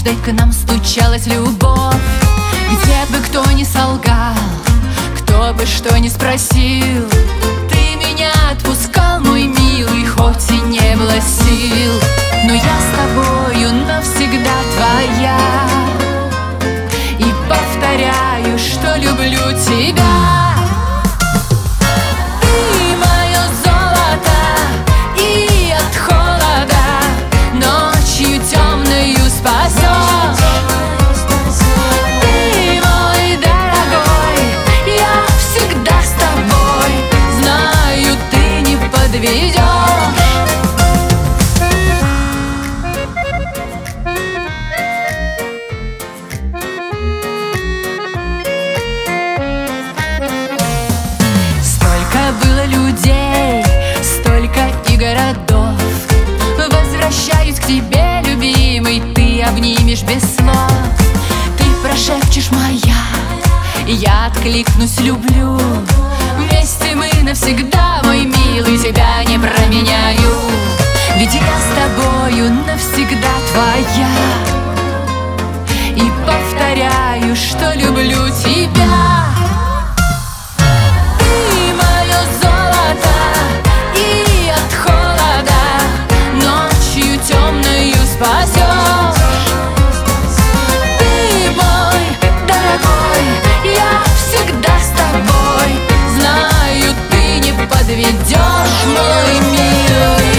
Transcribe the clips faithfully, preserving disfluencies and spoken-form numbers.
однажды к нам стучалась любовь. Где бы кто ни солгал, кто бы что ни спросил, ты меня отпускал, мой милый, хоть и не было сил. Но я с тобою навсегда твоя, и повторяю, что люблю тебя. Столько было людей, столько и городов. Возвращаюсь к тебе, любимый, ты обнимешь без слов. Ты прошепчешь моя, я откликнусь, люблю. Вместе мы навсегда, мой милый, тебя не променяю. Ведь я с тобою навсегда твоя, и повторяю, что люблю тебя. Ты мое золото, и от холода ночью темною спасешь. Ты мой дорогой, я всегда с тобой, знаю, ты не подведешь, мой милый.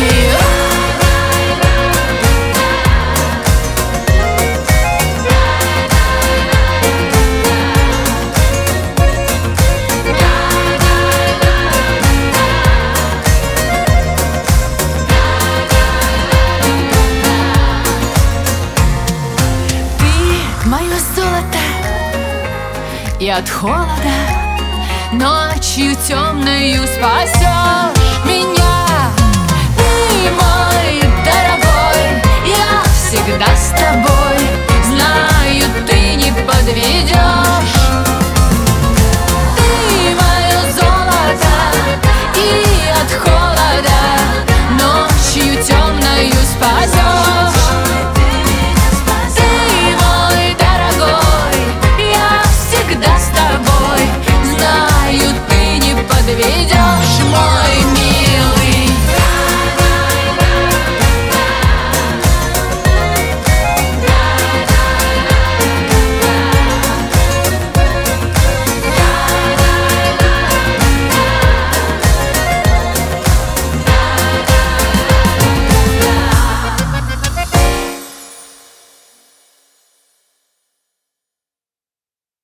Мое золото, и от холода ночью темною спасешь меня. Ты мой дорогой, я всегда с тобой, знаю, ты не подведешь. Ты мое золото, и от холода ночью темною спасешь.